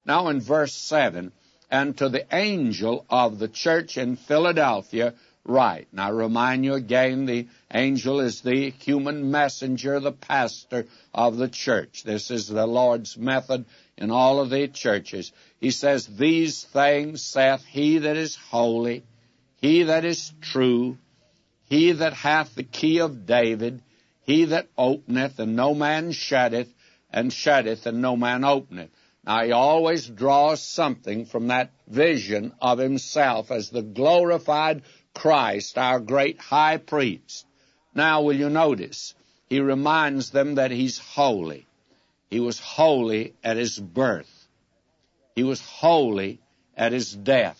Now in verse 7, and to the angel of the church in Philadelphia write. Now remind you again, the angel is the human messenger, the pastor of the church. This is the Lord's method in all of the churches. He says, these things saith he that is holy, he that is true, he that hath the key of David, he that openeth, and no man shutteth, and shutteth, and no man openeth. Now, he always draws something from that vision of himself as the glorified Christ, our great high priest. Now, will you notice? He reminds them that he's holy. He was holy at his birth. He was holy at his death.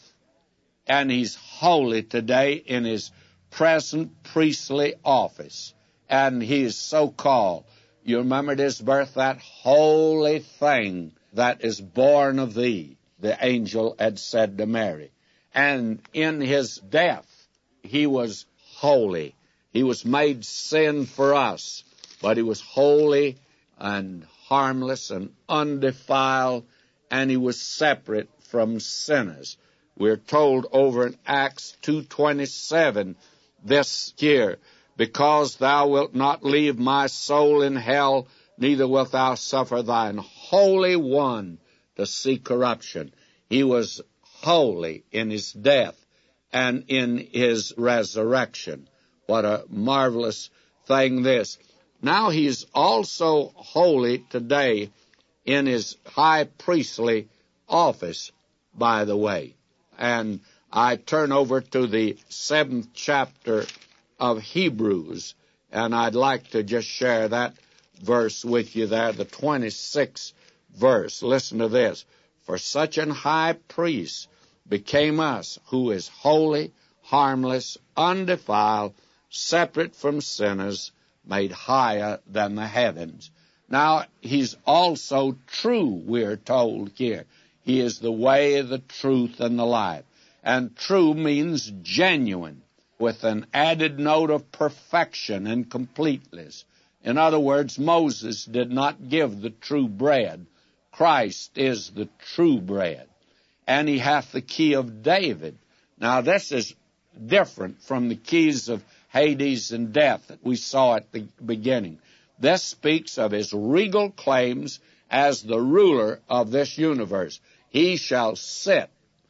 And he's holy today in his present priestly office. And he is so called. You remember at his birth, that holy thing that is born of thee, the angel had said to Mary. And in his death, he was holy. He was made sin for us, but he was holy and harmless and undefiled, and he was separate from sinners. We're told over in Acts 2:27 this year, because thou wilt not leave my soul in hell, neither wilt thou suffer thine Holy One to see corruption. He was holy in his death and in his resurrection. What a marvelous thing this. Now he's also holy today in his high priestly office, by the way. And I turn over to the 7th chapter of Hebrews, and I'd like to just share that verse with you there, the 26th verse. Listen to this. For such an high priest became us, who is holy, harmless, undefiled, separate from sinners, made higher than the heavens. Now, he's also true, we're told here. He is the way, the truth, and the life. And true means genuine, with an added note of perfection and completeness. In other words, Moses did not give the true bread. Christ is the true bread. And he hath the key of David. Now, this is different from the keys of Hades and death that we saw at the beginning. This speaks of his regal claims as the ruler of this universe. He shall sit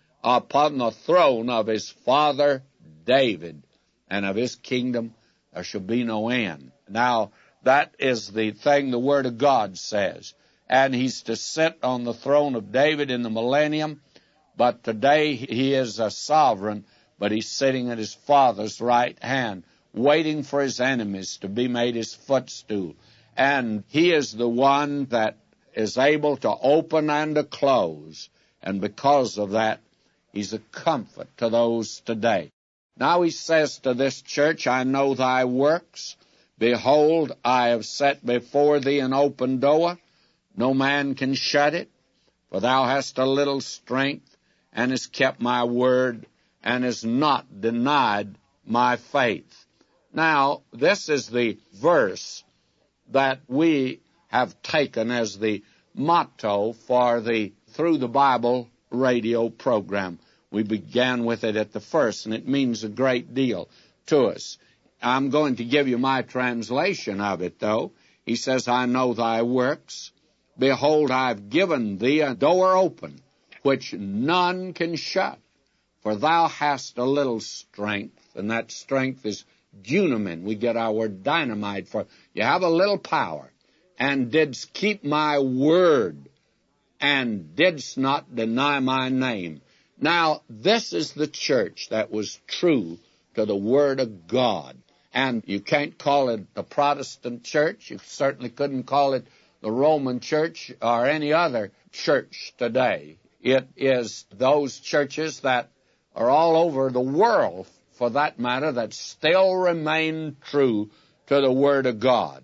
upon the throne of his father David, and of his kingdom there shall be no end. Now, that is the thing the Word of God says. And he's to sit on the throne of David in the millennium, but today he is a sovereign, but he's sitting at his Father's right hand, waiting for his enemies to be made his footstool. And he is the one that is able to open and to close. And because of that, he's a comfort to those today. Now he says to this church, I know thy works. Behold, I have set before thee an open door. No man can shut it. For thou hast a little strength, and hast kept my word, and hast not denied my faith. Now, this is the verse that we have taken as the motto for the Through the Bible radio program. We began with it at the first, and it means a great deal to us. I'm going to give you my translation of it, though. He says, I know thy works. Behold, I've given thee a door open, which none can shut. For thou hast a little strength, and that strength is dunamin. We get our word dynamite for it. You have a little power, and didst keep my word, and didst not deny my name. Now, this is the church that was true to the Word of God. And you can't call it the Protestant church. You certainly couldn't call it the Roman church or any other church today. It is those churches that are all over the world, for that matter, that still remain true to the Word of God.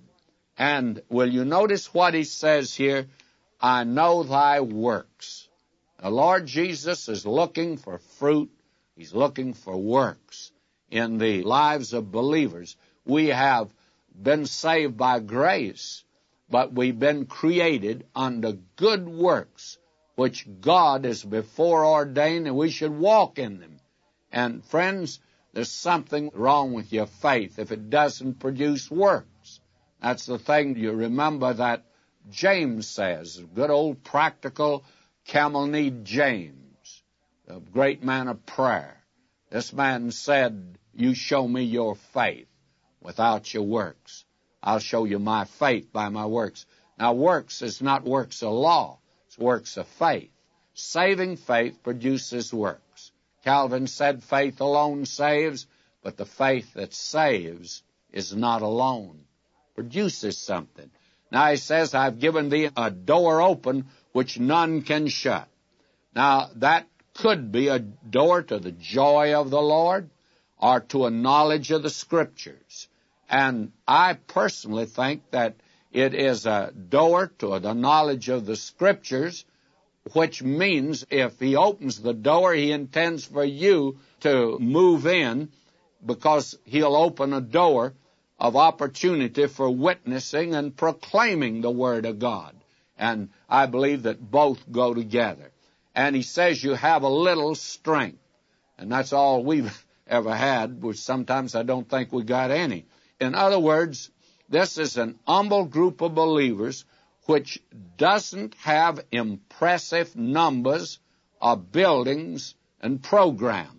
And will you notice what he says here? I know thy works. The Lord Jesus is looking for fruit. He's looking for works in the lives of believers. We have been saved by grace, but we've been created unto good works, which God has before ordained, and we should walk in them. And friends, there's something wrong with your faith if it doesn't produce works. That's the thing you remember that James says, good old practical camel-kneed James, a great man of prayer. This man said, you show me your faith without your works. I'll show you my faith by my works. Now, works is not works of law. It's works of faith. Saving faith produces works. Calvin said faith alone saves, but the faith that saves is not alone. Produces something. Now he says, I've given thee a door open which none can shut. Now that could be a door to the joy of the Lord or to a knowledge of the Scriptures. And I personally think that it is a door to the knowledge of the Scriptures, which means if he opens the door, he intends for you to move in, because he'll open a door of opportunity for witnessing and proclaiming the Word of God. And I believe that both go together. And he says you have a little strength. And that's all we've ever had, which sometimes I don't think we got any. In other words, this is an humble group of believers which doesn't have impressive numbers of buildings and programs.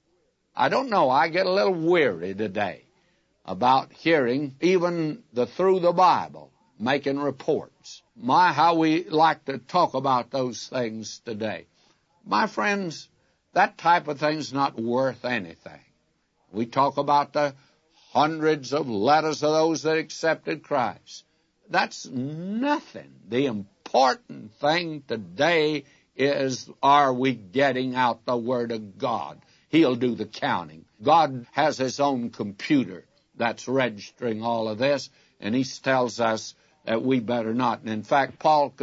I don't know, I get a little weary today about hearing even through the Bible making reports. My, how we like to talk about those things today. My friends, that type of thing's not worth anything. We talk about the hundreds of letters of those that accepted Christ. That's nothing. The important thing today is, are we getting out the Word of God? He'll do the counting. God has His own computer that's registering all of this, and He tells us that we better not. And in fact, Paul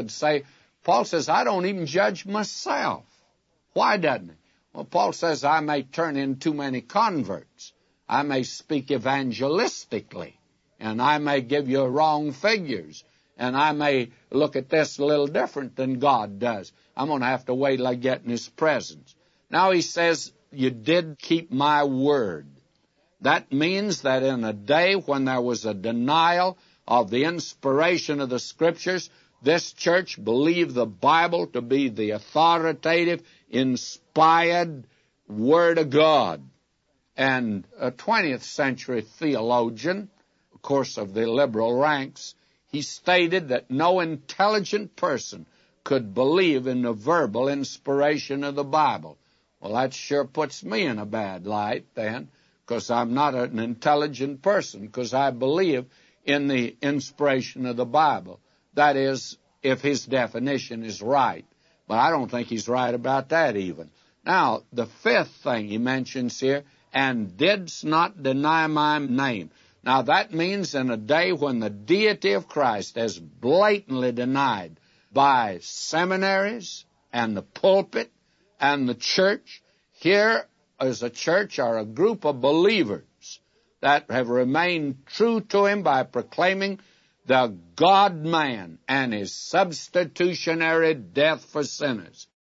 says, I don't even judge myself. Why doesn't he? Well, Paul says, I may turn in too many converts. I may speak evangelistically, and I may give you wrong figures, and I may look at this a little different than God does. I'm going to have to wait till I get in His presence. Now he says, you did keep my word. That means that in a day when there was a denial of the inspiration of the Scriptures, this church believed the Bible to be the authoritative, inspired Word of God. And a 20th century theologian, of course of the liberal ranks, he stated that no intelligent person could believe in the verbal inspiration of the Bible. Well, that sure puts me in a bad light then, because I'm not an intelligent person, because I believe in the inspiration of the Bible. That is, if his definition is right. But I don't think he's right about that even. Now, the fifth thing he mentions here, and didst not deny my name. Now, that means in a day when the deity of Christ is blatantly denied by seminaries and the pulpit and the church, here is a church or a group of believers that have remained true to Him by proclaiming the God-man and His substitutionary death for sinners.